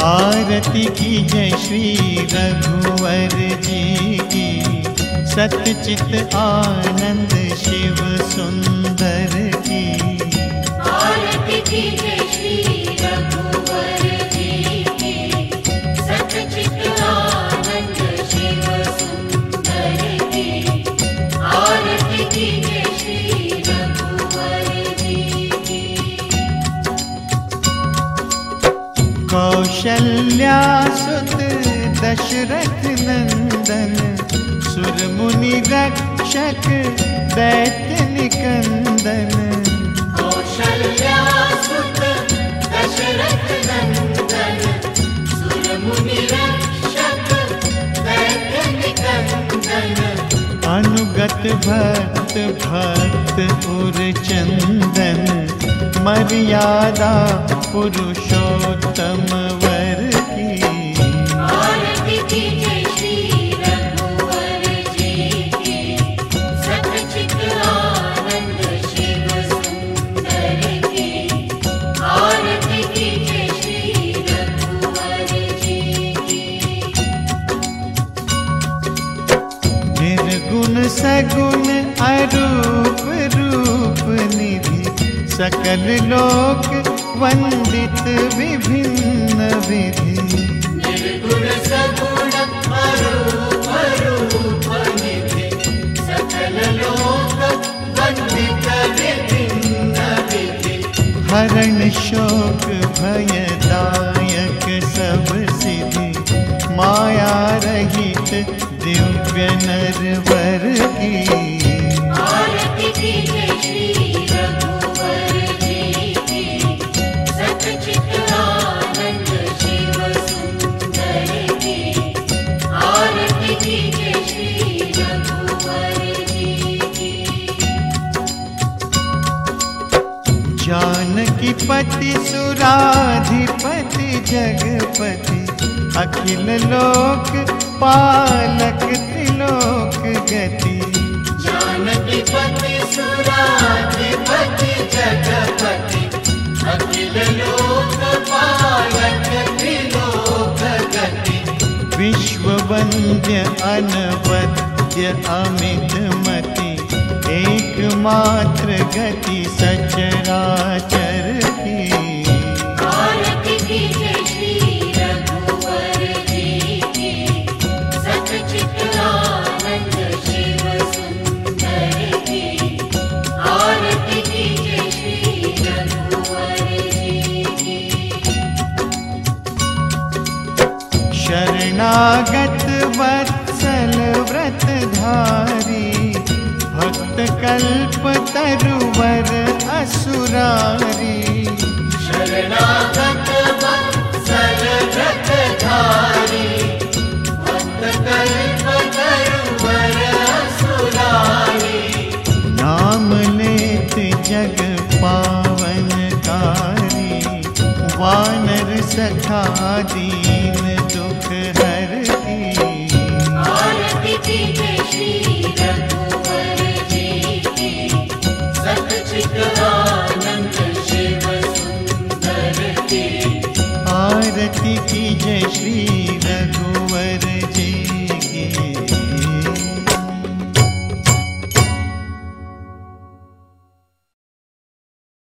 आरती कीजय श्री रघुवर जी की, सतचित आनंद शिव सुंदर की। आरती कीजय श्री रघुवर जी की, सतचित आनंद शिव सुंदर की। आरती कीजय श्री रघुवर जी की। कौशल्या सुत दशरथ नंदन, सुर मुनि रक्षक दैत्य निकंदन। कौशल्या सुत दशरथ नंदन, सुर मुनि रक्षक दैत्य निकंदन। अनुगत भक्त भक्त उर चंदन, मर्यादा पुरुषोत्तम वर की। आरती कीजय श्री रघुवर जी की, सतचित आनंद शिव सुंदर की। आरती कीजय श्री रघुवर जी की। निर्गुण सगुण अरूप रूप निधि, सकल लोक वंदित विभिन्न विधि। निर्गुण सगुण अरूप रूप निधि, सकल लोक वंदित विभिन्न विधि। हरण शोक भयदायक सब सिद्धि, माया रहित दिव्य नरवर की। आरती कीजय श्री रघुवर जी की, सतचित आनंद शिव सुंदर की। आरती कीजय श्री रघुवर जी की। जानकी पति सुराधिपति जगपति, अखिल लोक पालक त्रिलोक गति। जानकी पति सुराधिपति जगपति, अखिल लोक पालक त्रिलोक गति। विश्व वंद्य अनवद्य अमित मति, एकमात्र गति सचराचर की। आरती कीजय श्री रघुवर जी की, सतचित आनंद शिव सुंदर की। आरती कीजय श्री रघुवर जी की। शरणागत वत्सल व्रतधारी, भक्त कल्प तरुवर असुरारी। शरणागत वत्सल व्रतधारी, भक्त कल्प तरुवर असुरारी। नाम लेत जग पावनकारी, वानर सखा दीन दुख हरती। आरती कीजय श्री रघुवर जी की, सतचित आनंद शिव सुंदर की। आरती कीजय श्री रघुवर